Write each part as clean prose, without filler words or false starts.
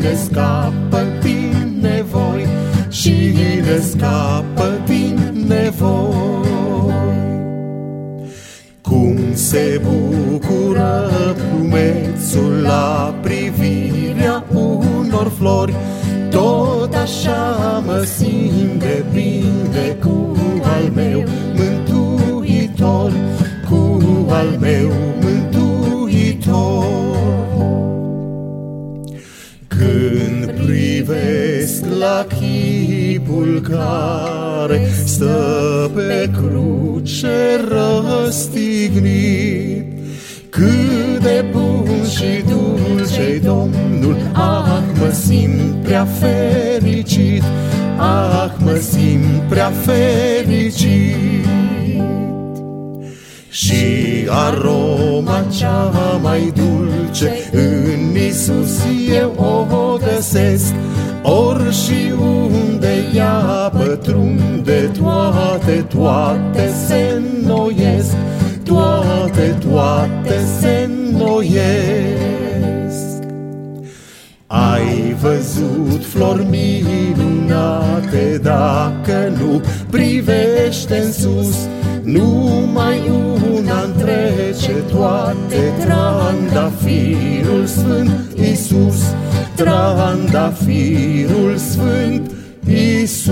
ne scapă din nevoi, și ne scapă din nevoi. Cum se bucură plumețul la privirea unor flori, tot așa mă simt de bine cu al meu mântuitor, cu al meu mântuitor. Când privesc la chipul care stă pe cruce răstignit, cât de bun și dulce-i Domnul, ah, mă simt prea fericit, ah, mă simt prea fericit. Și aroma cea mai dulce în Iisus eu o găsesc, ori și unde ea pătrunde, toate se înnoiesc, toate se înnoiesc. Ai văzut flori minunate, dacă nu privește în sus, numai una întrece toate, trandafirul sfânt Iisus, trandafirul sfânt Iisus.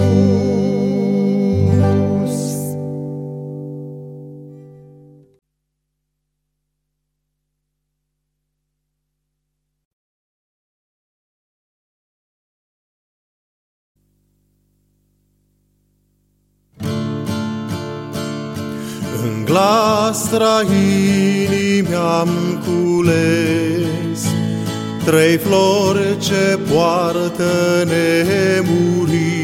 În glastra inimii am cules 3 flori ce poartă nemuri.